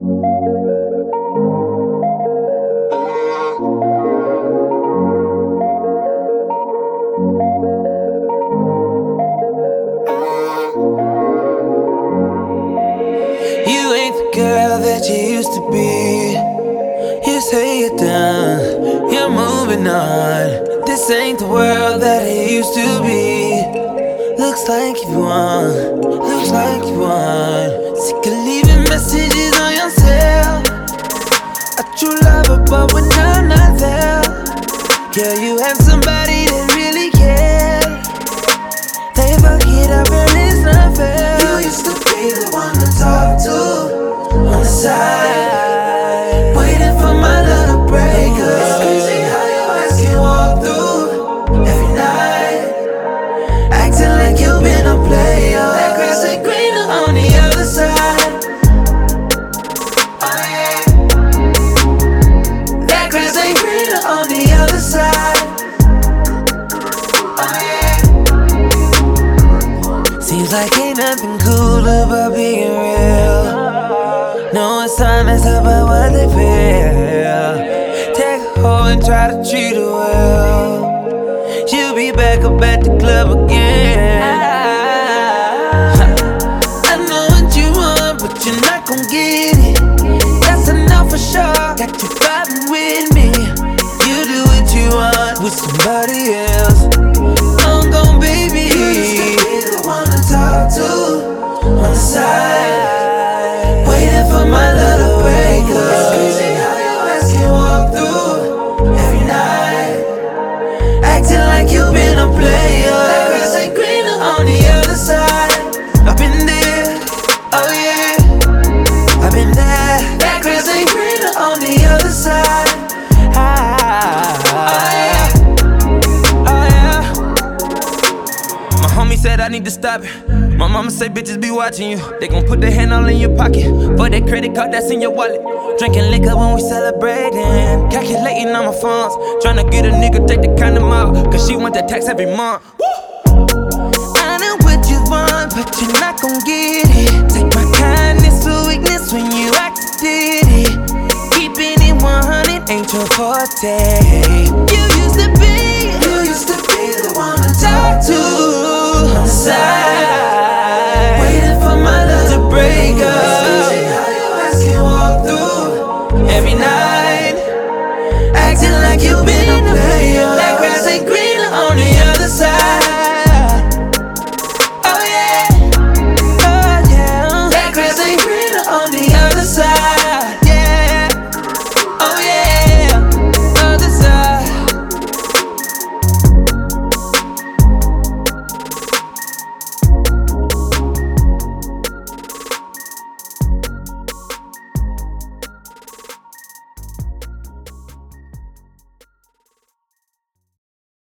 You ain't the girl that you used to be. You say you're done, you're moving on. This ain't the world that it used to be. Looks like you won, looks like you won. Sick of leaving messages on yourself. A true lover, but when I'm not there. Yeah, you have somebody that really cares. They fuck it up and it's not fair. You used to be the one to talk to on the side, waiting for my love to break up. It's crazy how your eyes can walk through every night, acting like you've been a player. That grass ain't greener on the other side. Oh yeah, that grass ain't greener on the other side. Oh yeah, seems like ain't nothing cool about being real. No, it's honest about what they feel. Take a hoe and try to treat her well. She'll be back up at the club again. I know what you want, but you're not gon' get it. That's enough for sure. Got you vibing with me. You do what you want with somebody else. I'm gon' baby. You used to be the one to talk to on the side, waiting for my love to break up. It's crazy how your ass can walk through every night, acting like you've been a player. That grass ain't greener on the other side. I've been there, oh yeah, I've been there. That grass ain't greener on the other side. Oh yeah, oh yeah. My homie said I need to stop it. My mama say bitches be watching you. They gon' put their hand all in your pocket for that credit card that's in your wallet. Drinking liquor when we celebrating, calculating on my funds, tryna get a nigga take the condom out, cause she want that tax every month. I know what you want, but you're not gon' get it. Take my kindness for weakness when you acted it. Keeping it 100 ain't your forte. You used to be the one to talk to on the side, waiting for my love to break up. It's crazy how your ass can walk through every night, acting like you've been a